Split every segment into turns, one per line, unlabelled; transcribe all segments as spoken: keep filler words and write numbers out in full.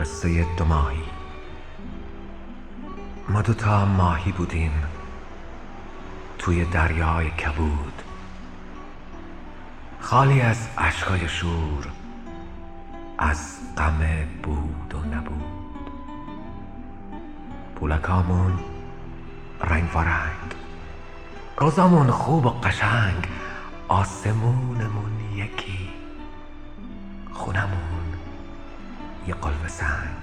قصه دو ماهی. ما دوتا ماهی بودیم توی دریای کبود، خالی از اشکای شور، از غم بود و نبود. پولکامون رنگ و رنگ، روزامون خوب و قشنگ، آسمونمون یکی، خونمون یه قلب سنگ.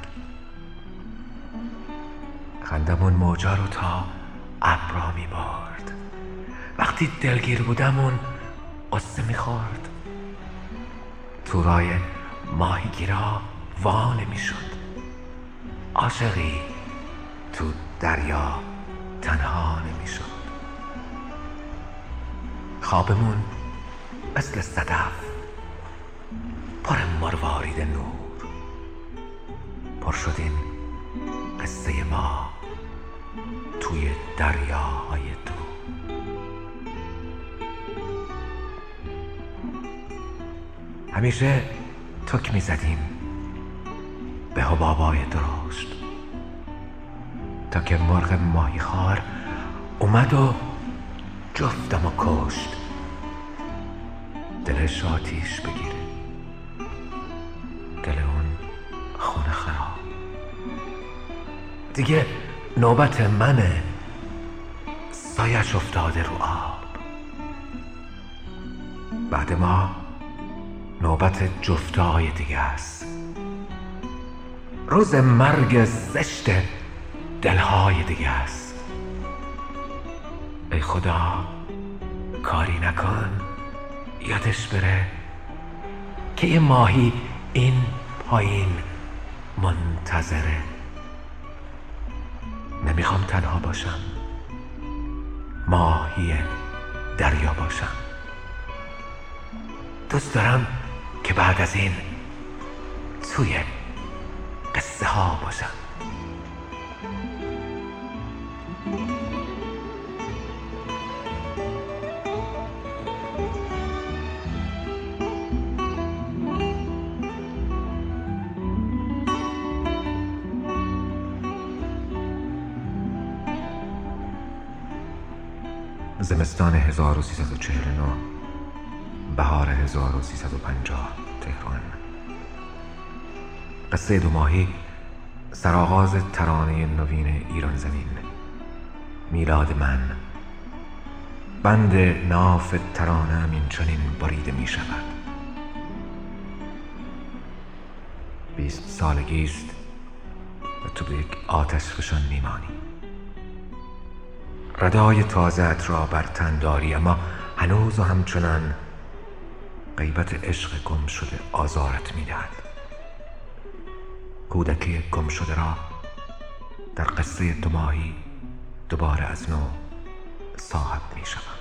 خندمون موجا رو تا ابرا می برد، وقتی دلگیر بودمون قصه می خورد. تو رای ماهیگیرا وا نمی شد، عاشقی تو دریا تنها نمی شد. خوابمون مثل صدف پر مروارید نور، پر شد این قصه ما توی دریاهای دور. همیشه تک می زدیم به حبابای درشت تا که مرغ ماهی خار اومد و جفتم و کشت. دلش آتیش بگیره، دل اون خونه خراب. دیگه نوبت منه، سایش افتاده رو آب. بعد ما نوبت جفتای دیگه است، روز مرگ زشت دلهای دیگه است. ای خدا کاری نکن یادش بره که یه ماهی این پایین منتظره. نمیخوام تنها باشم، ماهی دریا باشم. دوست دارم که بعد از این توی قصه ها باشم. زمستان هزار و سیصد و چهل و نه، بهار هزار و سیصد و پنجاه، تهران. قصه دو ماهی سرآغاز ترانه نوین ایران زمین، میلاد من. بند ناف ترانه‌ام این چنین بریده می شود. بیست سالگیست و تو به یک آتش فشان میمانی. ردای تازه‌ات را بر تن داری، اما هنوز و همچنان غیبت عشق گم شده آزارت میدهد. کودکی گم شده را در قصه دو ماهی دوباره از نو صاحب می شود.